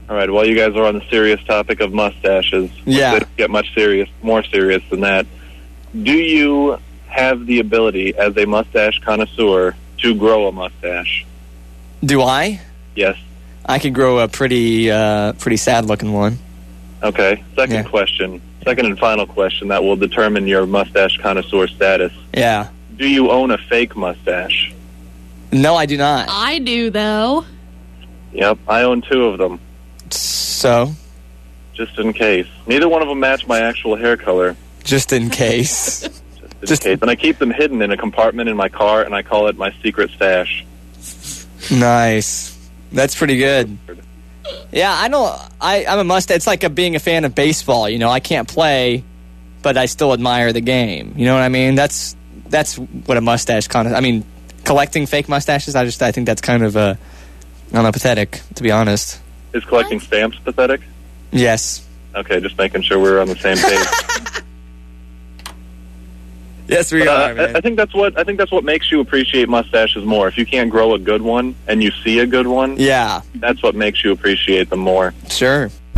All right, while you guys are on the serious topic of mustaches, Yeah. let's get much more serious than that. Do you have the ability, as a mustache connoisseur, to grow a mustache? Do I? Yes. I could grow a pretty sad-looking one. Okay. Second and final question that will determine your mustache connoisseur status. Yeah. Do you own a fake mustache? No, I do not. I do, though. Yep, I own 2 of them. So? Just in case. Neither one of them match my actual hair color. Just in case. Just in case. And I keep them hidden in a compartment in my car, and I call it my secret stash. Nice. That's pretty good. Yeah, I'm a mustache. It's like being a fan of baseball. You know, I can't play, but I still admire the game. You know what I mean? That's what a mustache collecting fake mustaches, I think that's kind of, pathetic, to be honest. Is collecting stamps pathetic? Yes. Okay, just making sure we're on the same page. Yes, we are, man. I think that's what makes you appreciate mustaches more. If you can't grow a good one and you see a good one, yeah, that's what makes you appreciate them more. Sure.